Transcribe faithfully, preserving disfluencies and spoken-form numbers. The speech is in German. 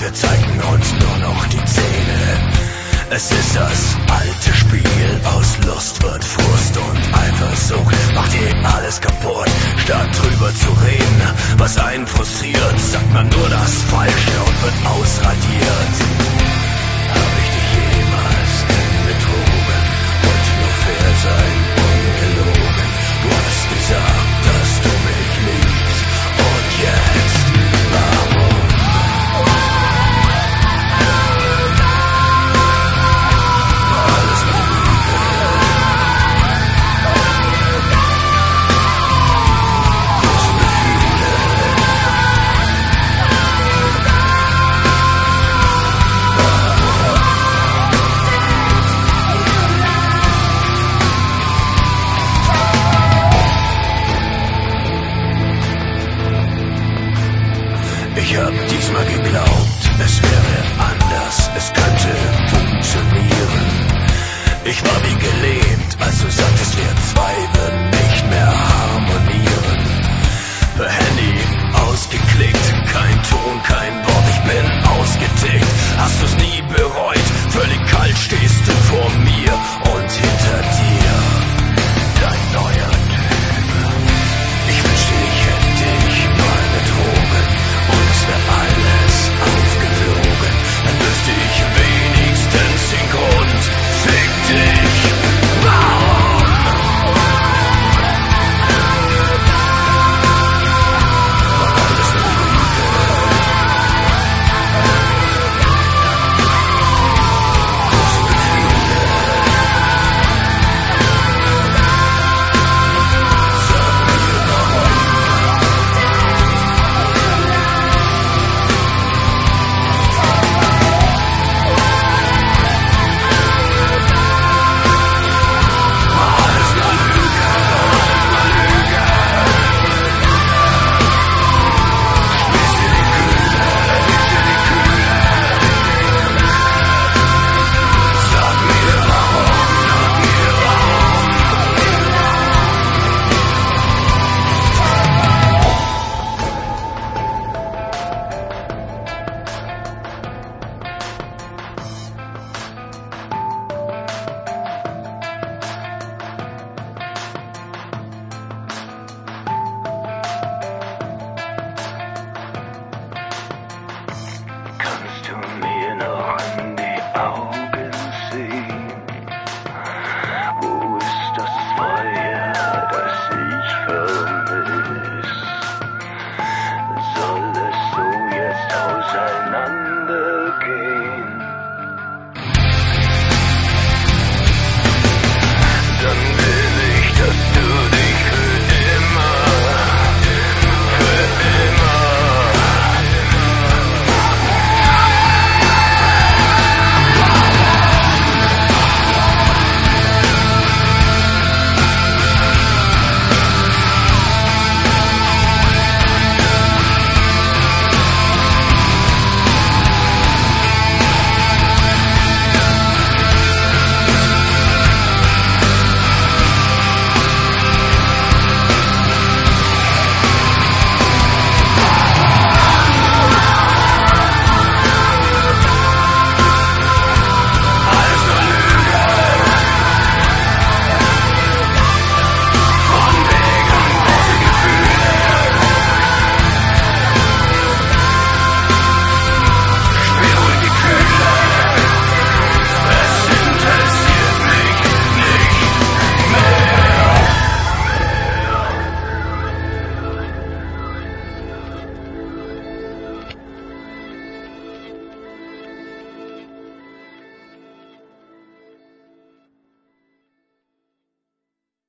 Wir zeigen uns nur noch die Zähne. Es ist das alte Spiel, aus Lust wird Frust und Eifersucht macht hier alles kaputt. Statt drüber zu reden, was einen frustriert, sagt man nur das Falsche und wird ausradiert. Hab ich dich jemals betrogen? Wollte nur fair sein, ungelogen. Du hast gesagt, dass du mich liebst. Und jetzt, warum? Ich hab diesmal geglaubt, es wäre anders, es könnte funktionieren. Ich war wie gelähmt, als du sagtest, wir zwei würden nicht mehr harmonieren. Per Handy ausgeklickt, kein Ton, kein Wort, ich bin ausgetickt. Hast du's nie bereut, völlig kalt stehst du vor mir und hinter dir dein neuer Typ. Ich wünschte, ich hätte dich mal betrogen und es wäre alles aufgeflogen. Dann wüsste ich wenigstens den Grund. Fick dich, warum? War alles eine Lüge. Große Gefühle. Sag mir warum. Kannst du mir noch in die Augen sehen? Wo ist das Feuer, das ich vermiss? Soll es so jetzt auseinandergehen?